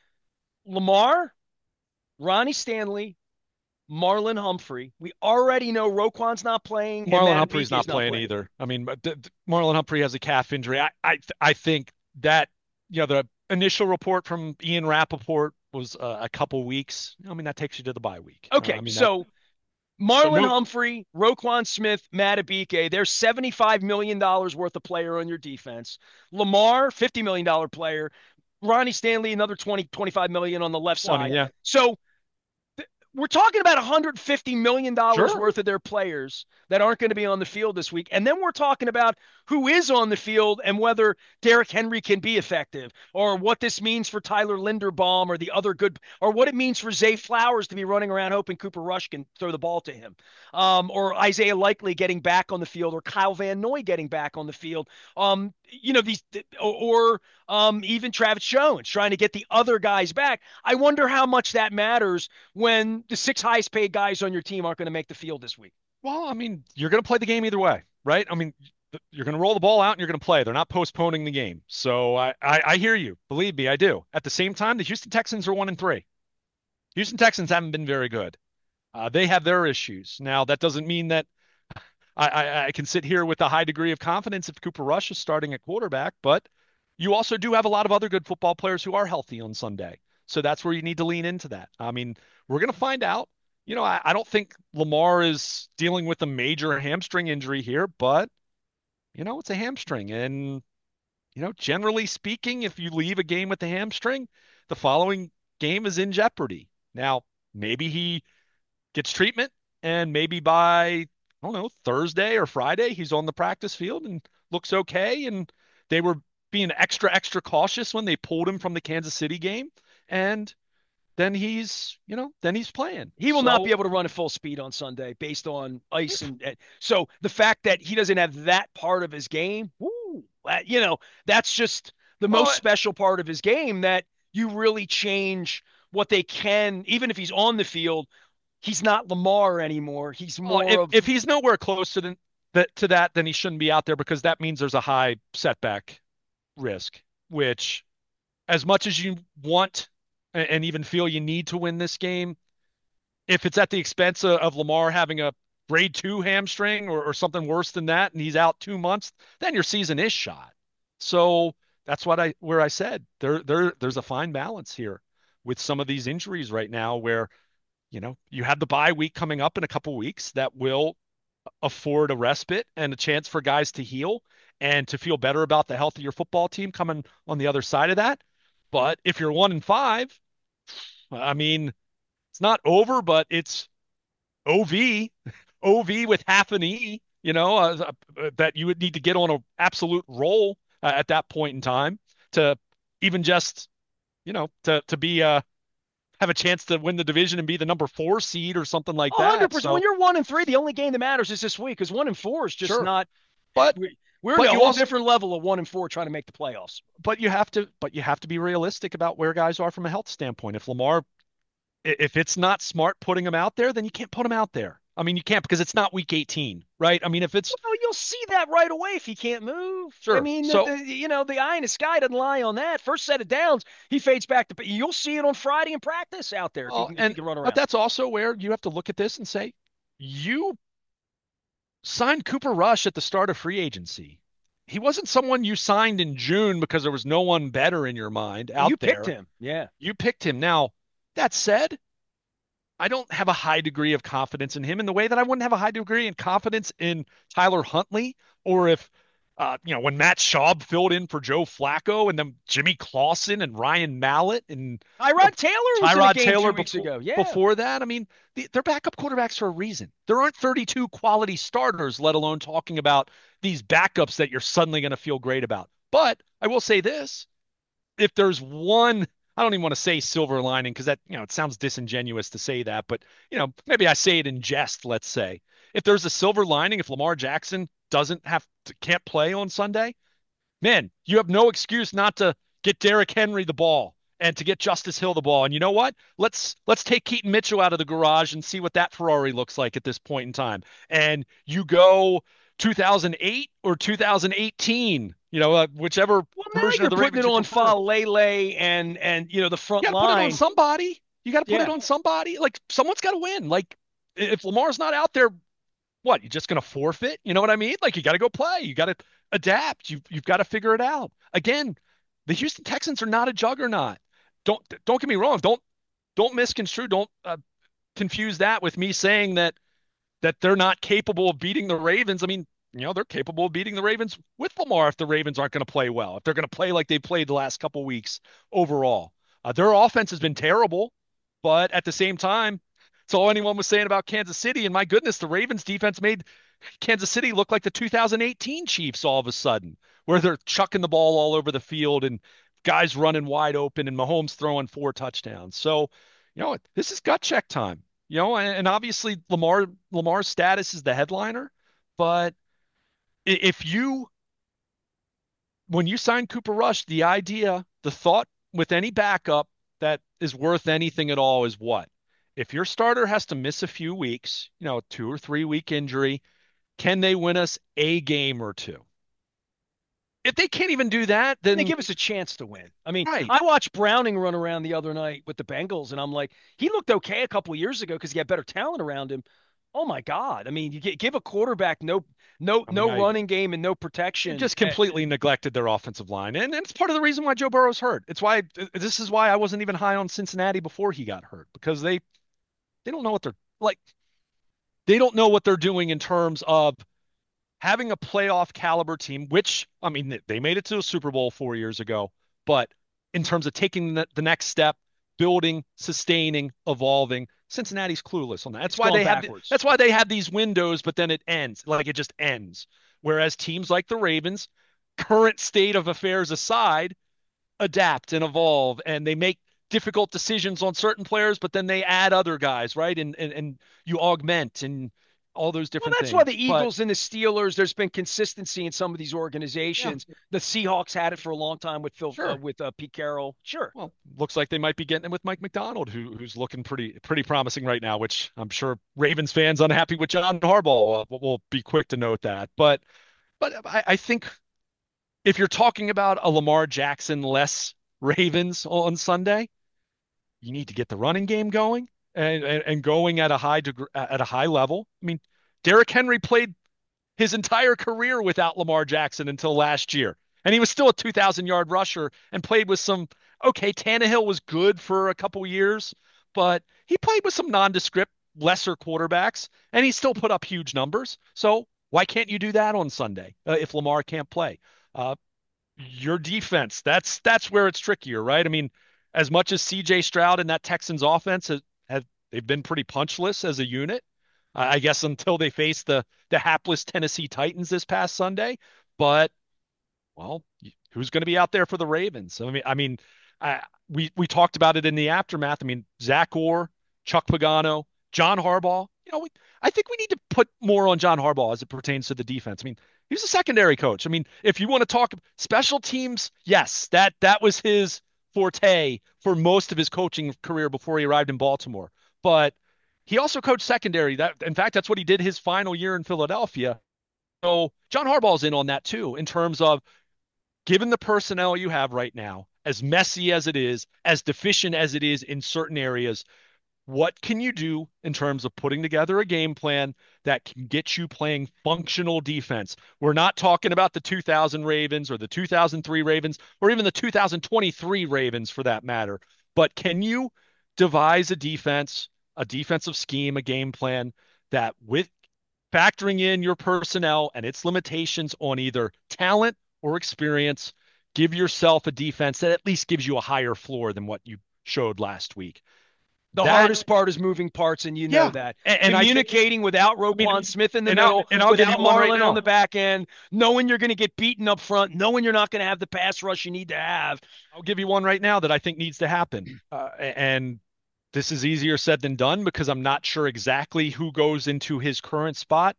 S1: Lamar, Ronnie Stanley, Marlon Humphrey. We already know Roquan's not playing and
S2: Marlon
S1: Matt
S2: Humphrey's
S1: is
S2: not
S1: not
S2: playing
S1: playing.
S2: either. I mean, Marlon Humphrey has a calf injury. I think that the initial report from Ian Rappaport was a couple weeks. I mean, that takes you to the bye week. I
S1: Okay,
S2: mean that.
S1: so
S2: So
S1: Marlon
S2: no,
S1: Humphrey, Roquan Smith, Matabike, there's $75 million worth of player on your defense. Lamar, $50 million player. Ronnie Stanley, another 20, 25 million on the left
S2: 20,
S1: side.
S2: yeah,
S1: So we're talking about $150 million
S2: sure.
S1: worth of their players that aren't going to be on the field this week. And then we're talking about who is on the field and whether Derrick Henry can be effective, or what this means for Tyler Linderbaum or the other good, or what it means for Zay Flowers to be running around hoping Cooper Rush can throw the ball to him, or Isaiah Likely getting back on the field, or Kyle Van Noy getting back on the field. These, even Travis Jones trying to get the other guys back. I wonder how much that matters when the 6 highest paid guys on your team aren't going to make the field this week.
S2: Well, I mean, you're going to play the game either way, right? I mean, you're going to roll the ball out and you're going to play. They're not postponing the game. So I hear you. Believe me, I do. At the same time, the Houston Texans are 1-3. Houston Texans haven't been very good. They have their issues. Now, that doesn't mean that I can sit here with a high degree of confidence if Cooper Rush is starting at quarterback, but you also do have a lot of other good football players who are healthy on Sunday. So that's where you need to lean into that. I mean, we're going to find out. I don't think Lamar is dealing with a major hamstring injury here, but, it's a hamstring. And, generally speaking, if you leave a game with the hamstring, the following game is in jeopardy. Now, maybe he gets treatment, and maybe by, I don't know, Thursday or Friday, he's on the practice field and looks okay. And they were being extra, extra cautious when they pulled him from the Kansas City game. And then he's playing.
S1: He will not be
S2: So,
S1: able to run at full speed on Sunday based on ice, and so the fact that he doesn't have that part of his game, that's just the most
S2: well,
S1: special part of his game that you really change what they can. Even if he's on the field, he's not Lamar anymore. He's
S2: well,
S1: more
S2: if,
S1: of.
S2: if he's nowhere close to that, then he shouldn't be out there because that means there's a high setback risk, which as much as you want and even feel you need to win this game, if it's at the expense of Lamar having a grade 2 hamstring or something worse than that, and he's out 2 months, then your season is shot. So that's what I where I said there's a fine balance here with some of these injuries right now where, you have the bye week coming up in a couple weeks that will afford a respite and a chance for guys to heal and to feel better about the health of your football team coming on the other side of that. But if you're 1-5, I mean, it's not over, but it's OV, OV with half an E, that you would need to get on an absolute roll at that point in time to even just, to be have a chance to win the division and be the number 4 seed or something like that.
S1: 100%. When
S2: So
S1: you're 1-3, the only game that matters is this week because 1-4 is just
S2: sure,
S1: not.
S2: but
S1: We're in
S2: but
S1: a
S2: you
S1: whole
S2: also
S1: different level of 1-4 trying to make the playoffs.
S2: but you have to be realistic about where guys are from a health standpoint. If it's not smart putting him out there, then you can't put him out there. I mean, you can't because it's not week 18, right? I mean, if it's
S1: Well, you'll see that right away if he can't move. I
S2: sure.
S1: mean,
S2: So,
S1: the eye in the sky doesn't lie on that. First set of downs, he fades back to. You'll see it on Friday in practice out there
S2: well,
S1: if he can run
S2: but
S1: around.
S2: that's also where you have to look at this and say, you signed Cooper Rush at the start of free agency. He wasn't someone you signed in June because there was no one better in your mind out
S1: You picked
S2: there.
S1: him, yeah.
S2: You picked him. Now, that said, I don't have a high degree of confidence in him in the way that I wouldn't have a high degree of confidence in Tyler Huntley, or if when Matt Schaub filled in for Joe Flacco and then Jimmy Clausen and Ryan Mallett and
S1: Tyrod Taylor was in a
S2: Tyrod
S1: game
S2: Taylor
S1: 2 weeks ago. Yeah.
S2: before that. I mean, they're backup quarterbacks for a reason. There aren't 32 quality starters, let alone talking about these backups that you're suddenly going to feel great about. But I will say this, if there's one, I don't even want to say silver lining because that, it sounds disingenuous to say that, but maybe I say it in jest, let's say. If there's a silver lining, if Lamar Jackson can't play on Sunday, man, you have no excuse not to get Derrick Henry the ball and to get Justice Hill the ball. And you know what? Let's take Keaton Mitchell out of the garage and see what that Ferrari looks like at this point in time. And you go 2008 or 2018, whichever
S1: Well, now
S2: version
S1: you're
S2: of the
S1: putting
S2: Ravens
S1: it
S2: you
S1: on
S2: prefer.
S1: Falele and the
S2: You
S1: front
S2: got to put it on
S1: line.
S2: somebody. You got to put it
S1: Yeah.
S2: on somebody. Like someone's got to win. Like if Lamar's not out there, what? You're just going to forfeit? You know what I mean? Like you got to go play. You got to adapt. You've got to figure it out. Again, the Houston Texans are not a juggernaut. Don't get me wrong. Don't misconstrue. Don't confuse that with me saying that they're not capable of beating the Ravens. I mean, they're capable of beating the Ravens with Lamar if the Ravens aren't going to play well. If they're going to play like they played the last couple weeks overall. Their offense has been terrible, but at the same time, it's all anyone was saying about Kansas City. And my goodness, the Ravens defense made Kansas City look like the 2018 Chiefs all of a sudden, where they're chucking the ball all over the field and guys running wide open and Mahomes throwing 4 touchdowns. So, this is gut check time. And obviously Lamar's status is the headliner, but if you when you sign Cooper Rush, the thought with any backup that is worth anything at all is what? If your starter has to miss a few weeks, 2 or 3 week injury, can they win us a game or two? If they can't even do that,
S1: They
S2: then
S1: give us a chance to win. I mean,
S2: right.
S1: I watched Browning run around the other night with the Bengals, and I'm like, he looked okay a couple of years ago because he had better talent around him. Oh my God! I mean, you give a quarterback no no
S2: I mean,
S1: no running game and no
S2: they
S1: protection.
S2: just completely neglected their offensive line, and it's part of the reason why Joe Burrow's hurt. This is why I wasn't even high on Cincinnati before he got hurt because they don't know what they're like. They don't know what they're doing in terms of having a playoff caliber team, which, I mean, they made it to a Super Bowl 4 years ago, but in terms of taking the next step, building, sustaining, evolving, Cincinnati's clueless on that.
S1: It's gone backwards.
S2: That's why they have these windows, but then it ends. Like it just ends. Whereas teams like the Ravens, current state of affairs aside, adapt and evolve and they make difficult decisions on certain players, but then they add other guys, right? And you augment and all those
S1: Well,
S2: different
S1: that's why
S2: things.
S1: the
S2: But
S1: Eagles and the Steelers. There's been consistency in some of these
S2: yeah,
S1: organizations. The Seahawks had it for a long time with
S2: sure.
S1: Pete Carroll. Sure.
S2: Well, looks like they might be getting it with Mike McDonald, who's looking pretty promising right now, which I'm sure Ravens fans unhappy with John Harbaugh will be quick to note that. But I think if you're talking about a Lamar Jackson less Ravens on Sunday, you need to get the running game going and going at a high level. I mean, Derrick Henry played his entire career without Lamar Jackson until last year. And he was still a 2,000-yard rusher and played with some, okay, Tannehill was good for a couple years, but he played with some nondescript, lesser quarterbacks, and he still put up huge numbers. So why can't you do that on Sunday if Lamar can't play? Uh, your defense, that's where it's trickier, right? I mean, as much as CJ Stroud and that Texans offense have they've been pretty punchless as a unit, I guess until they face the hapless Tennessee Titans this past Sunday. But well, who's going to be out there for the Ravens? I, we talked about it in the aftermath. I mean, Zach Orr, Chuck Pagano, John Harbaugh. I think we need to put more on John Harbaugh as it pertains to the defense. I mean, he's a secondary coach. I mean, if you want to talk special teams, yes, that was his forte for most of his coaching career before he arrived in Baltimore. But he also coached secondary. That, in fact, that's what he did his final year in Philadelphia. So John Harbaugh's in on that too, in terms of given the personnel you have right now, as messy as it is, as deficient as it is in certain areas, what can you do in terms of putting together a game plan that can get you playing functional defense? We're not talking about the 2000 Ravens or the 2003 Ravens or even the 2023 Ravens for that matter, but can you devise a defense, a defensive scheme, a game plan that with factoring in your personnel and its limitations on either talent or experience, give yourself a defense that at least gives you a higher floor than what you showed last week.
S1: The
S2: That,
S1: hardest part is moving parts, and you know
S2: yeah,
S1: that.
S2: and
S1: Communicating without
S2: I mean,
S1: Roquan Smith in the
S2: and I'll
S1: middle,
S2: and I'll give you
S1: without
S2: one right
S1: Marlon on
S2: now.
S1: the back end, knowing you're going to get beaten up front, knowing you're not going to have the pass rush you need to have.
S2: I'll give you one right now that I think needs to happen. And this is easier said than done because I'm not sure exactly who goes into his current spot.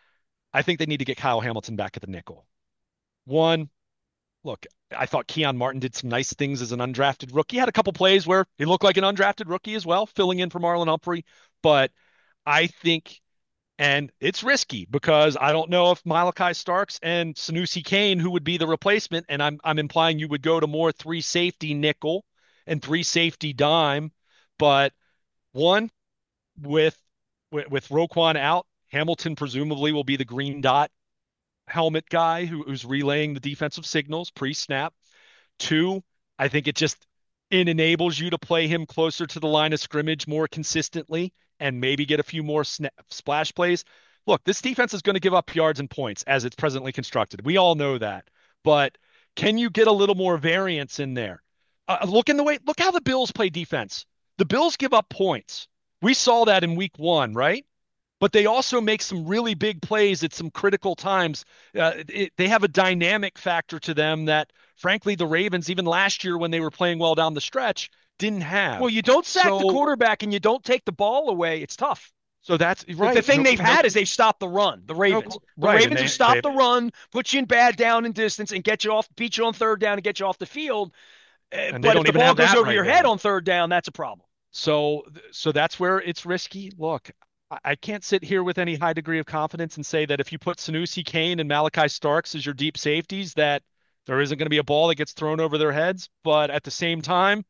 S2: I think they need to get Kyle Hamilton back at the nickel. One, look, I thought Keon Martin did some nice things as an undrafted rookie. He had a couple plays where he looked like an undrafted rookie as well, filling in for Marlon Humphrey. But I think, and it's risky because I don't know if Malachi Starks and Sanusi Kane, who would be the replacement, and I'm implying you would go to more three safety nickel and three safety dime. But one, with with Roquan out, Hamilton presumably will be the green dot helmet guy who's relaying the defensive signals pre-snap. Two, I think it enables you to play him closer to the line of scrimmage more consistently and maybe get a few more splash plays. Look, this defense is going to give up yards and points as it's presently constructed. We all know that. But can you get a little more variance in there? Look how the Bills play defense. The Bills give up points. We saw that in week 1, right? But they also make some really big plays at some critical times. They have a dynamic factor to them that, frankly, the Ravens, even last year when they were playing well down the stretch, didn't have.
S1: Well, you don't sack the
S2: So,
S1: quarterback and you don't take the ball away. It's tough.
S2: so that's
S1: The
S2: right.
S1: thing
S2: No,
S1: they've
S2: no,
S1: had is they've stopped the run. The
S2: no,
S1: Ravens. The
S2: right, and
S1: Ravens have
S2: they
S1: stopped the run, put you in bad down and distance, and get you off, beat you on third down and get you off the field.
S2: and they
S1: But if
S2: don't
S1: the
S2: even
S1: ball
S2: have
S1: goes
S2: that
S1: over
S2: right
S1: your head
S2: now.
S1: on third down, that's a problem.
S2: So that's where it's risky. Look, I can't sit here with any high degree of confidence and say that if you put Sanusi Kane and Malachi Starks as your deep safeties, that there isn't going to be a ball that gets thrown over their heads. But at the same time,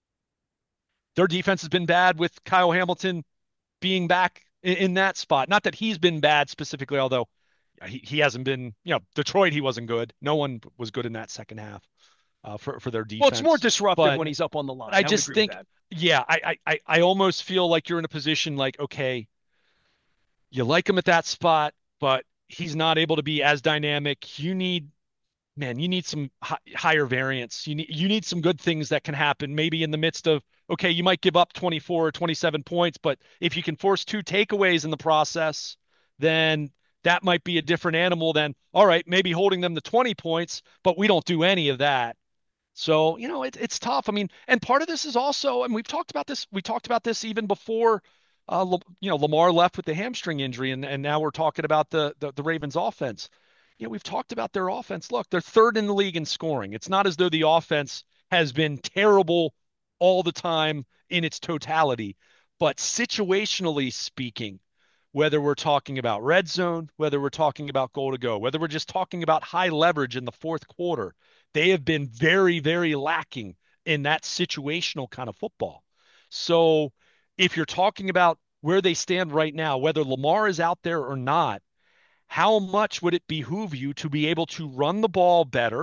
S2: their defense has been bad with Kyle Hamilton being back in that spot. Not that he's been bad specifically, although he hasn't been, Detroit, he wasn't good. No one was good in that second half for their
S1: Well, it's more
S2: defense.
S1: disruptive
S2: But
S1: when he's up on the line.
S2: I
S1: I would
S2: just
S1: agree with
S2: think,
S1: that.
S2: yeah, I almost feel like you're in a position like, okay, you like him at that spot, but he's not able to be as dynamic. You need some higher variance. You need some good things that can happen maybe in the midst of, okay, you might give up 24 or 27 points, but if you can force two takeaways in the process, then that might be a different animal than, all right, maybe holding them to 20 points, but we don't do any of that. So, it's tough. I mean, and part of this is also, and we talked about this even before, Lamar left with the hamstring injury, and now we're talking about the Ravens offense. We've talked about their offense. Look, they're third in the league in scoring. It's not as though the offense has been terrible all the time in its totality, but situationally speaking, whether we're talking about red zone, whether we're talking about goal to go, whether we're just talking about high leverage in the fourth quarter, they have been very, very lacking in that situational kind of football. So if you're talking about where they stand right now, whether Lamar is out there or not, how much would it behoove you to be able to run the ball better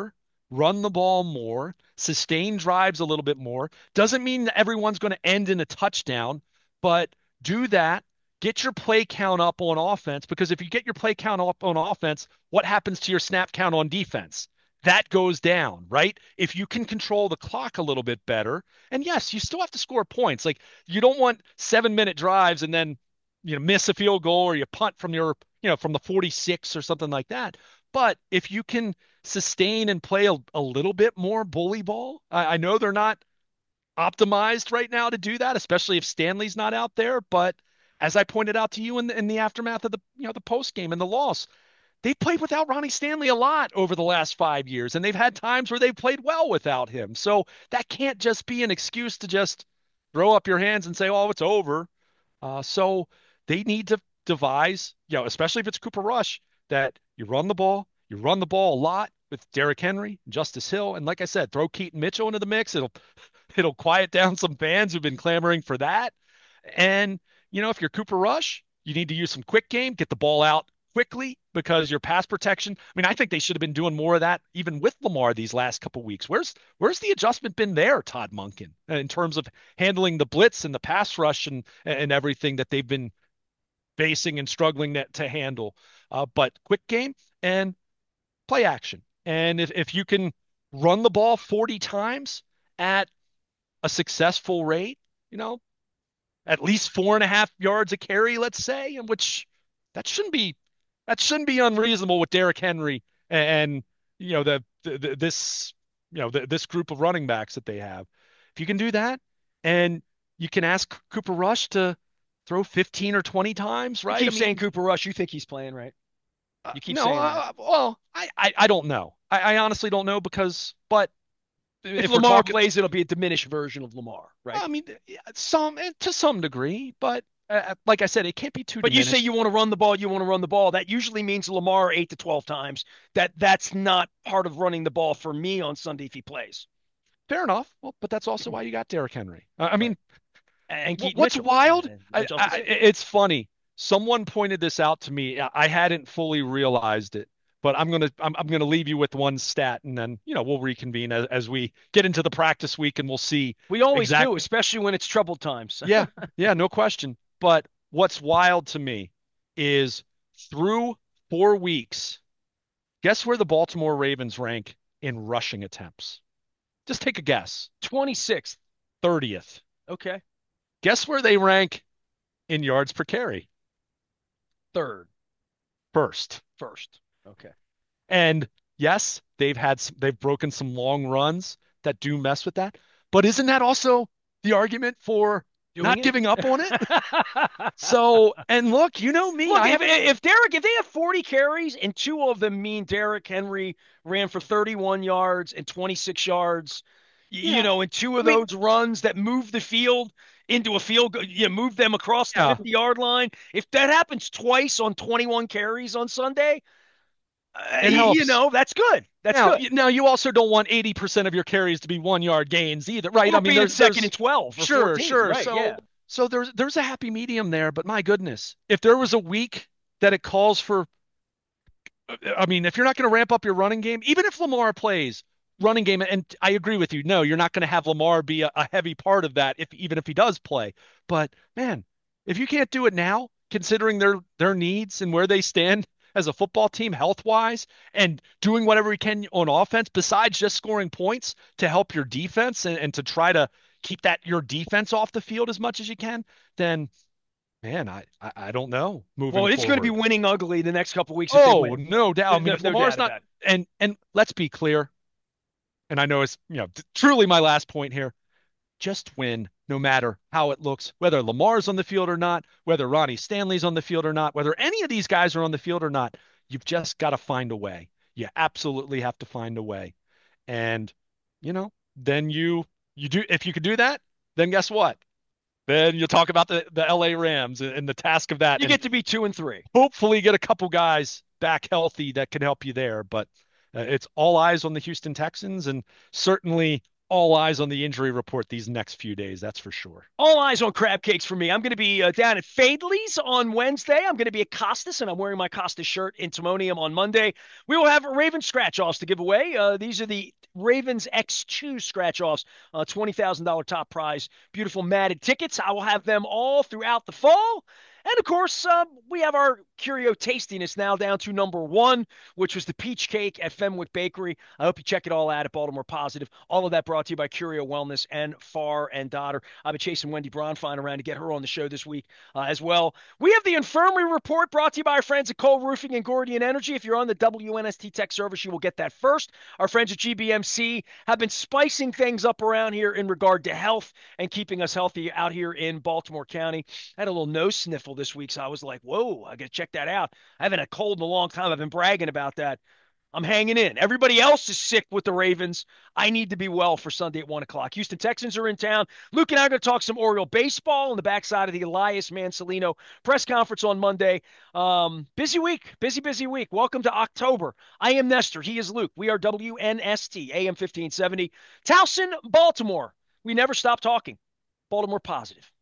S2: run the ball more, sustain drives a little bit more. Doesn't mean that everyone's going to end in a touchdown, but do that. Get your play count up on offense because if you get your play count up on offense, what happens to your snap count on defense? That goes down, right? If you can control the clock a little bit better, and yes, you still have to score points. Like you don't want 7 minute drives and then miss a field goal or you punt from from the 46 or something like that. But if you can sustain and play a little bit more bully ball, I know they're not optimized right now to do that, especially if Stanley's not out there. But as I pointed out to you in the aftermath of the post game and the loss, they've played without Ronnie Stanley a lot over the last 5 years, and they've had times where they've played well without him. So that can't just be an excuse to just throw up your hands and say, "Oh, it's over." So they need to devise, especially if it's Cooper Rush, that you run the ball a lot with Derrick Henry, Justice Hill, and like I said, throw Keaton Mitchell into the mix. It'll quiet down some fans who've been clamoring for that. And if you're Cooper Rush, you need to use some quick game, get the ball out quickly because your pass protection. I mean, I think they should have been doing more of that even with Lamar these last couple of weeks. Where's the adjustment been there, Todd Monken, in terms of handling the blitz and the pass rush and everything that they've been facing and struggling to handle? But quick game and play action. And if you can run the ball 40 times at a successful rate, at least 4.5 yards a carry, let's say, in which that shouldn't be that shouldn't be unreasonable with Derrick Henry and this group of running backs that they have. If you can do that, and you can ask Cooper Rush to throw 15 or 20 times,
S1: You
S2: right?
S1: keep saying Cooper Rush. You think he's playing, right? You keep
S2: No,
S1: saying that.
S2: well, I don't know. I honestly don't know but
S1: If
S2: if we're
S1: Lamar
S2: talking,
S1: plays, it'll be a diminished version of Lamar, right?
S2: I mean, yeah, to some degree, but like I said, it can't be too
S1: But you say
S2: diminished.
S1: you want to run the ball, you want to run the ball. That usually means Lamar 8 to 12 times. That's not part of running the ball for me on Sunday if he plays.
S2: Fair enough. Well, but that's also why you got Derrick Henry. I
S1: Right.
S2: mean,
S1: And Keaton
S2: what's
S1: Mitchell
S2: wild?
S1: and Justice Hill.
S2: It's funny. Someone pointed this out to me. I hadn't fully realized it, but I'm gonna leave you with one stat, and then we'll reconvene as we get into the practice week, and we'll see
S1: We always do,
S2: exactly.
S1: especially when it's troubled times.
S2: Yeah, yeah, no question. But what's wild to me is through 4 weeks, guess where the Baltimore Ravens rank in rushing attempts? Just take a guess.
S1: 26th.
S2: 30th.
S1: Okay.
S2: Guess where they rank in yards per carry?
S1: Third.
S2: First.
S1: First. Okay.
S2: And yes, they've broken some long runs that do mess with that. But isn't that also the argument for
S1: Doing
S2: not
S1: it?
S2: giving up on it? So, and look, you know me,
S1: Look,
S2: I
S1: if
S2: haven't.
S1: if Derrick, if they have 40 carries and two of them mean Derrick Henry ran for 31 yards and 26 yards,
S2: Yeah,
S1: and two
S2: I
S1: of
S2: mean,
S1: those runs that move the field into a field, move them across the
S2: yeah,
S1: 50-yard line. If that happens twice on 21 carries on Sunday,
S2: it helps.
S1: that's good. That's
S2: Now,
S1: good.
S2: now you also don't want 80% of your carries to be 1 yard gains either, right? I
S1: Or
S2: mean,
S1: being second
S2: there's
S1: and 12 or
S2: sure,
S1: 14,
S2: sure.
S1: right?
S2: So
S1: Yeah.
S2: so there's a happy medium there, but my goodness, if there was a week that it calls for, I mean, if you're not going to ramp up your running game, even if Lamar plays running game, and I agree with you, no, you're not going to have Lamar be a heavy part of that, even if he does play. But man, if you can't do it now, considering their needs and where they stand as a football team health wise, and doing whatever we can on offense besides just scoring points to help your defense and to try to keep that your defense off the field as much as you can, then man, I don't know
S1: Well,
S2: moving
S1: it's going to be
S2: forward.
S1: winning ugly the next couple of weeks if they
S2: Oh,
S1: win.
S2: no doubt. I
S1: There's
S2: mean,
S1: no,
S2: if
S1: no
S2: Lamar's
S1: doubt
S2: not,
S1: about it.
S2: and let's be clear, and I know it's truly my last point here. Just win, no matter how it looks, whether Lamar's on the field or not, whether Ronnie Stanley's on the field or not, whether any of these guys are on the field or not. You've just got to find a way. You absolutely have to find a way, and then you do. If you could do that, then guess what? Then you'll talk about the LA Rams and the task of that,
S1: You
S2: and
S1: get to be 2-3.
S2: hopefully get a couple guys back healthy that can help you there. But it's all eyes on the Houston Texans, and certainly All eyes on the injury report these next few days, that's for sure.
S1: All eyes on crab cakes for me. I'm going to be down at Fadley's on Wednesday. I'm going to be at Costas, and I'm wearing my Costas shirt in Timonium on Monday. We will have Ravens scratch-offs to give away. These are the Ravens X2 scratch-offs, $20,000 top prize, beautiful matted tickets. I will have them all throughout the fall. And of course, we have our Curio tastiness now down to number one, which was the peach cake at Fenwick Bakery. I hope you check it all out at Baltimore Positive. All of that brought to you by Curio Wellness and Far and Dotter. I've been chasing Wendy Bronfine around to get her on the show this week as well. We have the Infirmary Report brought to you by our friends at Cole Roofing and Gordian Energy. If you're on the WNST Tech service, you will get that first. Our friends at GBMC have been spicing things up around here in regard to health and keeping us healthy out here in Baltimore County. I had a little nose sniffle this week, so I was like, whoa, I got to check that out. I haven't had a cold in a long time. I've been bragging about that. I'm hanging in. Everybody else is sick with the Ravens. I need to be well for Sunday at 1 o'clock. Houston Texans are in town. Luke and I are going to talk some Oriole baseball on the backside of the Elias Mancelino press conference on Monday. Busy week. Busy week. Welcome to October. I am Nestor. He is Luke. We are WNST, AM 1570. Towson, Baltimore. We never stop talking. Baltimore Positive.